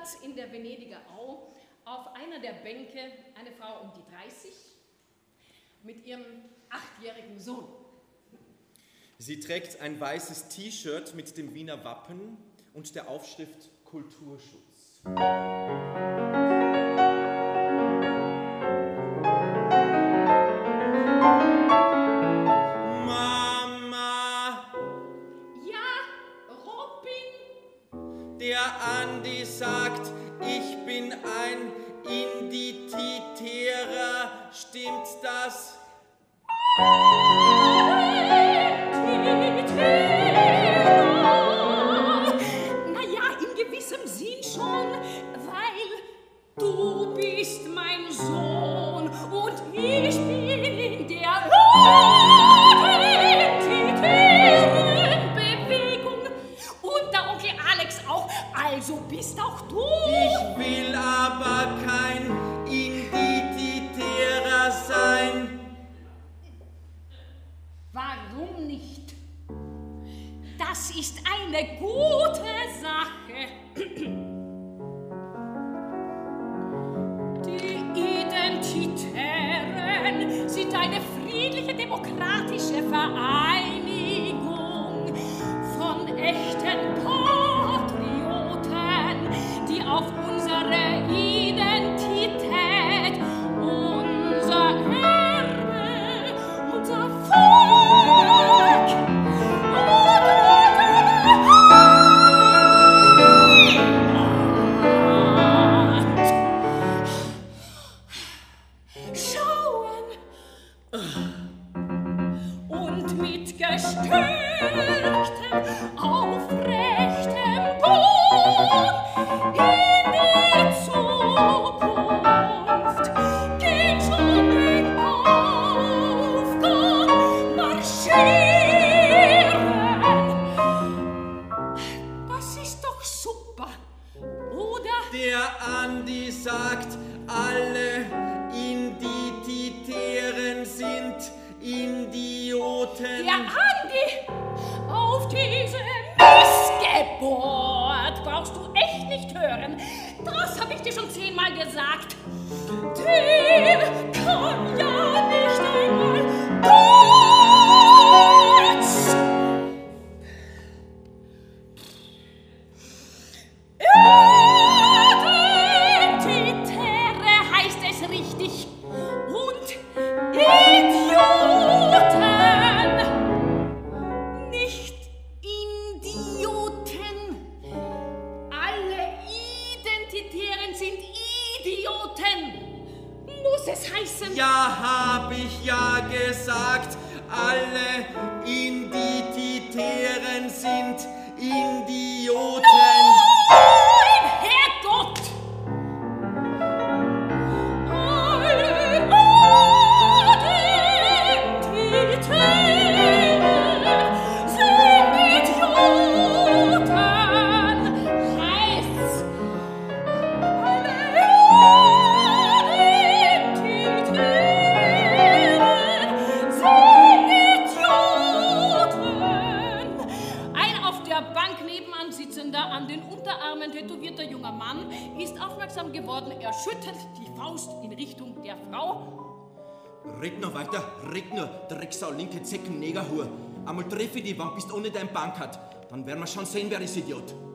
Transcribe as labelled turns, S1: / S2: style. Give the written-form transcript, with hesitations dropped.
S1: Platz in der Venediger Au auf einer der Bänke eine Frau um die 30 mit ihrem 8-jährigen Sohn.
S2: Sie trägt ein weißes T-Shirt mit dem Wiener Wappen und der Aufschrift Kulturschutz.
S3: Mama!
S1: Ja, Robin?
S3: Der Andi sagt, ich bin ein Identitärer. Stimmt das?
S1: Naja, in gewissem Sinn schon, weil du bist mein Sohn und ich bin in der identitären Bewegung und der Onkel Alex auch, also bist auch du.
S3: Ich will aber kein Identitärer sein.
S1: Warum nicht? Das ist eine gute Sache. Die Identitären sind eine friedliche demokratische Vereinigung von echten Patrioten, die auf unsere Identität, unser Erbe, unser Volk schauen und mit gestärktem, aufrechtem Ton in die Zukunft geht schon in Aufgang marschieren. Das ist doch super, oder?
S3: Der Andi sagt, alle Identitären sind Idioten.
S1: Der Andi auf diese Missgeburt brauchst du echt nicht hören. Das hab ich dir schon 10-mal gesagt. Der kann ja nicht einmal kurz Identitäre heißt es richtig. Und Idioten, nicht Idioten. Alle Identitären sind Idioten. Muss es heißen?
S3: Ja, hab ich ja gesagt, alle Identitären sind Idioten.
S1: Nein, Herrgott! An den Unterarmen tätowierter junger Mann ist aufmerksam geworden. Er schüttelt die Faust in Richtung der Frau.
S2: Red noch weiter, red nur, Drecksau, linke Zecken, Negerhur. Einmal treffe ich dich, wann bist ohne dein Bankart. Dann werden wir schon sehen, wer ist Idiot.